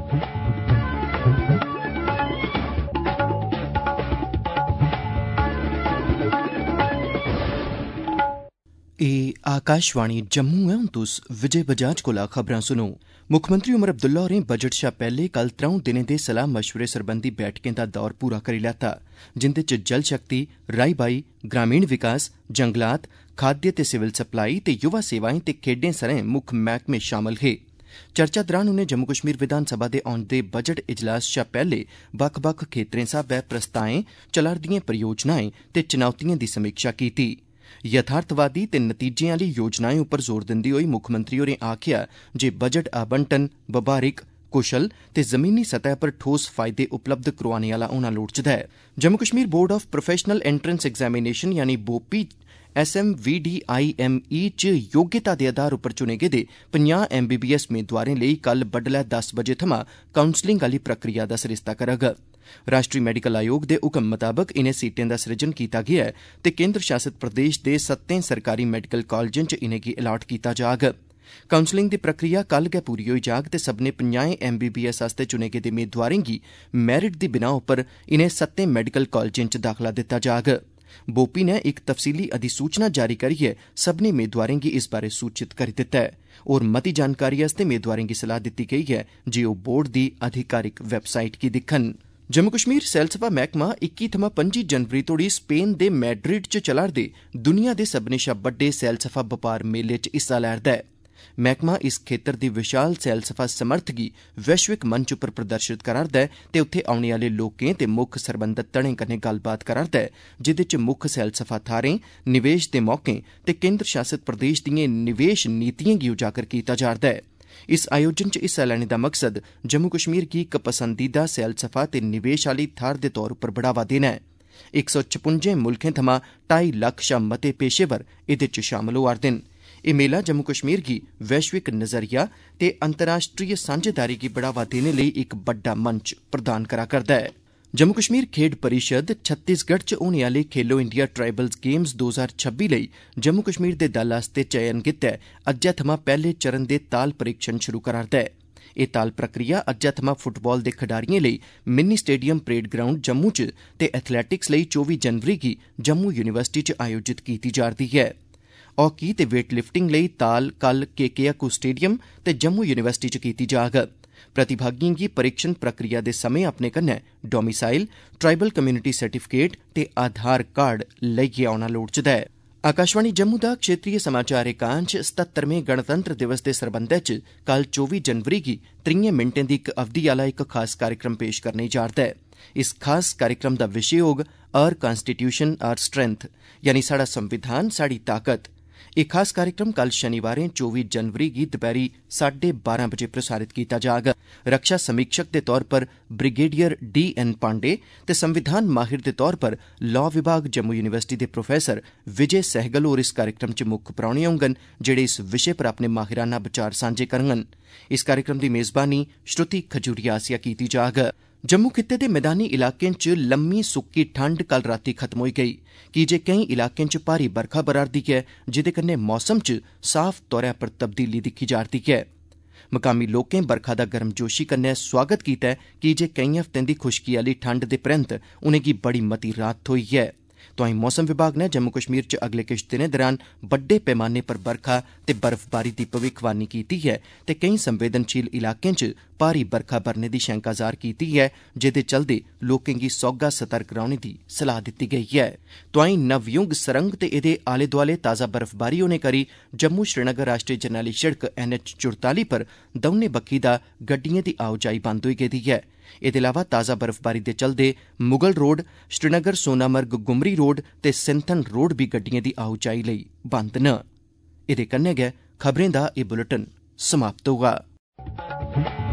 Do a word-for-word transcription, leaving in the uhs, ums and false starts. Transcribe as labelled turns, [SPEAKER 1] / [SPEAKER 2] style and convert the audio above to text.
[SPEAKER 1] ए आकाशवाणी जम्मू है। हुण तुस विजय बजाज कोला खबरां सुनो। मुक्खमंत्री उमर अब्दुल्ला होरें बजट शा पैहले कल त्रौं दिनें दे सलाह मशवरे सरबंधी बैठकें दा दौर पूरा करी लैता, जिंदे च जल शक्ति, राई बाई, ग्रामीण विकास, जंगलात, खाद्य ते सिविल सप्लाई ते युवा सेवाएं ते खेड्डें सरें मुक्ख मैह्कमे शामल हे। चर्चा दौरान उनें जम्मू कश्मीर विधानसभा दे औंदे बजट इजलास शा पैहले बक्ख बक्ख खेत्तरें स्हाबै प्रस्ताएं, चला'रदिएं परियोजनाएं ते चुनौतिएं दी समीक्षा कीती। यथार्थवादी ते नतीजें आह्ली योजनाएं उप्पर जोर दिंदे होई मुक्खमंत्री होरें आखेआ जे बजट आवंटन बबारिक, कुशल ते जमीनी सतह पर ठोस फायदे उपलब्ध करोआने आह्ला होना लोड़चदा ऐ। Jammu Kashmir board of professional entrance examination यानी BOPEE S M V D I M E च योग्यता दे आधार उप्पर चुने गेदे पंजाह् एम बी बी एस मेदवारें लेई कल बड्डलै दस बजे थमां काउंसलिंग आह्ली प्रक्रिया दा सरिस्ता करग। राष्ट्री मेडिकल आयोग दे हुक्म मताबक इनें सीटें दा सृजन कीता गेआ ऐ ते केंद्र शासित प्रदेश दे सत्तें सरकारी मेडिकल कालजें च इनेंगी अलाट कीता जाग। काउंसलिंग दी प्रक्रिया कल गै पूरी होई जाग ते सब्भनें पंजाहें एम बी बी एस आस्तै चुने गेदे मेदवारें गी मैरिट दी बिनाह उप्पर इनें सत्तें मेडिकल कालजें च दाखला दित्ता जाग। बोपी ने इक तफसीली अधिसूचना जारी करियै सब्भनें मेदवारें गी इस बारै सूचित करी दित्ता ऐ और मती जानकारी आस्तै मेदवारें गी सलाह दित्ती गेई ऐ जे ओह् बोर्ड दी आधिकारिक वैबसाइट गी दिक्खन। जम्मू कश्मीर सैलसफा मैह्कमा इक्की थमां पंजी जनवरी तोड़ी स्पेन दे मैड्रिड च चला'रदे दुनिया दे सब्भनें शा बड्डे सैलसफा बपार मेले च हिस्सा लै'रदा ऐ। मैह्कमा इस खेतर दी विशाल सैलसफा समर्थ गी वैश्विक मंच उप्पर प्रदर्शित करा'रदा ऐ ते उत्थे औने आह्ले लोकें ते मुक्ख सरबंधत धड़ें कन्नै गल्लबात करा'रदा ऐ, जेह्दे च मुक्ख सैलसफा थाह्रें, निवेश दे मौकें ते केंद्र शासित प्रदेश दिएं निवेश नीतिएं गी उजागर कीता जा'रदा ऐ। इस आयोजन च हिस्सा लैने दा मकसद जम्मू कश्मीर गी इक पसंदीदा सैलसफा ते निवेश आह्ली थाह्र दे तौर उप्पर बढ़ावा देना ऐ। इक सौ छपुंजें मुल्खें थमां ढाई लक्ख शा मते पेशेवर एह्दे च शामल होआ'रदे न। एह् मेला जम्मू कश्मीर गी वैश्विक नजरिया ते अंतर्राष्ट्रीय सांझेदारी गी बढ़ावा देने लेई इक बड्डा मंच प्रदान करा करदा ऐ। जम्मू कश्मीर खेड्ढ परिषद छत्तीसगढ़ च होने आह्ले खेलो इंडिया ट्राइबल्स गेम्स दो हज़ार छब्बी लेई जम्मू कश्मीर दे दल आस्तै चयन गितै अज्जै थमां पैह्ले चरण दे ताल परीक्षण शुरू करा'रदा ऐ। एह् ताल प्रक्रिया अज्जै थमां फुटबाल दे खडारिएं लेई mini stadium parade ground Jammu च ते एथलैटिक्स लेई चौबी जनवरी गी जम्मू यूनिवर्सिटी च आयोजित कीती जा'रदी ऐ। हॉकी ते वेट लिफ्टिंग लेई ताल कल के के अकू स्टेडियम ते जम्मू यूनिवर्सिटी च कीती जाग। प्रतिभागिएं गी परीक्षण प्रक्रिया दे समें अपने कन्नै डोमिसाइल, ट्राइबल कम्युनिटी सर्टिफिकेट ते आधार कार्ड लेइयै औना लोड़चदा ऐ। आकाशवाणी जम्मू दा क्षेत्रीय समाचार एकांश सतहत्तरवें गणतंत्र दिवस दे सरबंधै च कल चौबी जनवरी गी त्रीहें मिंटें दी इक अवधि आह्ला इक खास कार्यक्रम पेश करने जा'रदा ऐ। इस खास कार्यक्रम दा विशे होग आवर कॉन्स्टिट्यूशन आवर स्ट्रेंथ, यानी साढ़ा संविधान साढ़ी ताकत। एह् खास कार्यक्रम कल शनिवारें चौबी जनवरी गी दपैह्री साढ़े बारां बजे प्रसारित कीता जाग। रक्षा समीक्षक दे तौर पर ब्रिगेडियर डी एन पांडे ते संविधान माहिर दे तौर पर लॉ विभाग जम्मू यूनिवर्सिटी दे प्रोफेसर विजय सहगल होर इस कार्यक्रम च मुक्ख परौह्ने होङन, जेह्ड़े इस विशे पर अपने माहिराना विचार सांझे करङन। इस कार्यक्रम दी मेज़बानी श्रुति खजूरिया आसेआ कीती जाग। जम्मू खित्ते दे मैदानी इलाकें च लम्मी सुक्की ठंड कल रातीं खत्म होई गेई, कीजे केईं इलाकें च भारी बरखा बरा'रदी ऐ, जेह्दे कन्नै मौसम च साफ तौरा पर तब्दीली दिक्खी जा'रदी ऐ। मकामी लोकें बरखा दा गर्मजोशी कन्नै सोआगत कीता ऐ, कीजे केईं हफ्तें दी खुश्की आह्ली ठंड दे परैंत उनेंगी बड़ी मती राहत थ्होई ऐ। तोआईं मौसम विभाग ने जम्मू कश्मीर च अगले किश दिनें दौरान बड्डे पैमाने पर बरखा ते बर्फबारी दी भविक्खवाणी कीती ऐ ते केईं संवेदनशील इलाकें च भारी बरखा बरने दी शैंका जाह्र कीती ऐ, जेह्दे चलदे लोकें गी सौह्गा सतर्क रौह्ने दी सलाह दित्ती गेई ऐ। तोआईं नवयुंग सरंग ते एह्दे आले दोआले ताज़ा बर्फबारी होने करी जम्मू श्रीनगर राष्ट्रीय जरनैली शिड़क एन एच चौताली पर दौनें बक्खी दा गड्डिएं दी आओजाई बंद होई गेदी ऐ। एह्दे अलावा ताज़ा बर्फबारी दे चलदे मुगल रोड, श्रीनगर सोनामर्ग गुमरी रोड ते सिंथन रोड बी गड्डिएं दी आओजाई लेई बंद न। एह्दे कन्नै गै खबरें दा एह् बुलेटिन समाप्त होआ।